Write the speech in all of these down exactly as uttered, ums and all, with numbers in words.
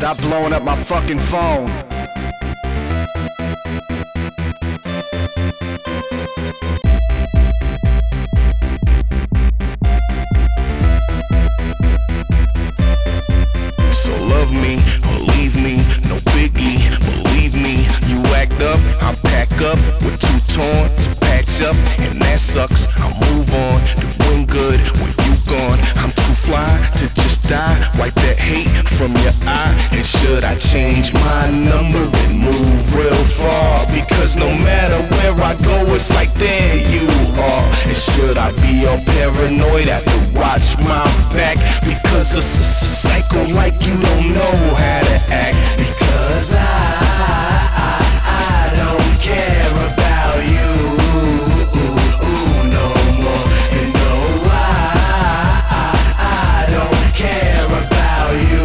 Stop blowing up my fucking phone. So love me or leave me, no biggie, believe me. You act up, I pack up with two torn to patch up, and that sucks. I'll move on, doing good with you gone. I'm too fly to just die. Wipe that hate from your eye. And should I change my number and move real far? Because no matter where I go, it's like there you are. And should I be all paranoid after watch my back? Because it's a cycle like you don't know how to act. Because I, I, I don't care about you no more. You know I, I, I don't care about you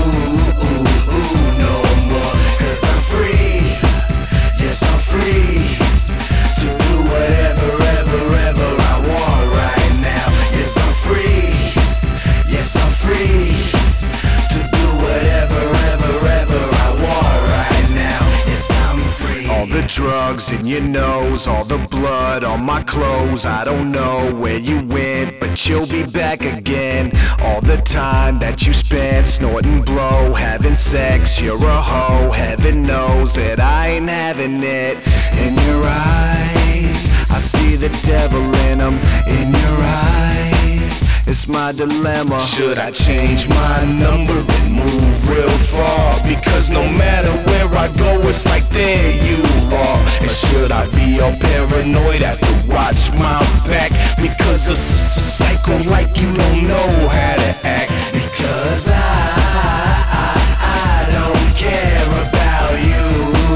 no more. Cause I'm free, yes I'm free to do whatever, ever, ever I want right now. Yes I'm free, yes I'm free to do whatever, ever, ever I want right now. Yes I'm free. All the drugs in your nose, all the blood on my clothes. I don't know where you went, but you'll be back again. All the time that you spent snorting blow, having sex, you're a hoe. Heaven knows that I ain't having it. In your eyes, I see the devil in them. In your eyes, it's my dilemma. Should I change my number and move real far? Because no matter where I go, it's like there you are. And should I be all paranoid after watch my back? Because it's a cycle like you don't know how to act. Because I, I, I don't care about you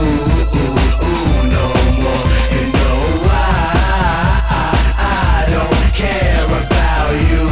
no more. You know I, I, I don't care about you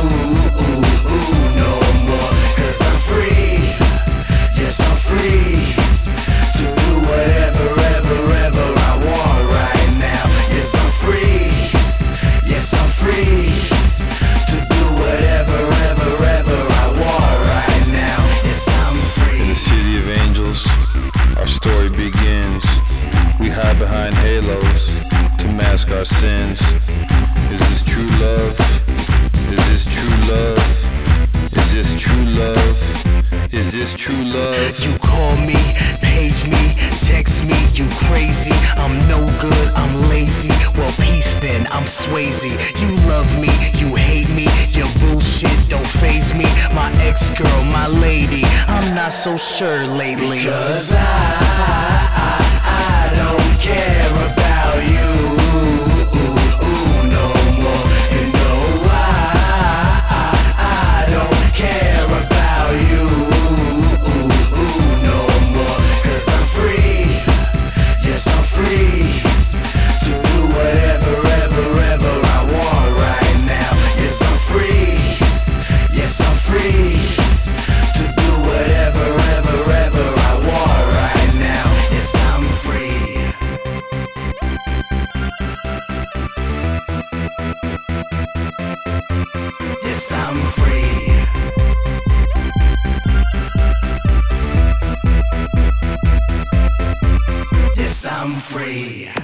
no more. Cause I'm free, yes I'm free to do whatever, ever, ever I want right now. Yes I'm free, yes I'm free to do whatever, ever, ever I want right now. Yes I'm free. In the city of angels, our story begins. We hide behind halos to mask our sins. Is this true love? Is this true love? Is this true love? Is this true love? You call me, page me, text me, you crazy. I'm no good, I'm lazy. Well, peace then, I'm Swayze. You love me, you hate me, your bullshit don't faze me. My ex-girl, my lady, I'm not so sure lately. Because I, I, I don't care about you no more. You know I, I, I don't care about you no more. Cause I'm free, yes I'm free to do whatever, ever, ever I want right now. Yes I'm free, yes I'm free to do whatever, ever, ever I want right now. Yes I'm free. Yes I'm free. Yes I'm free.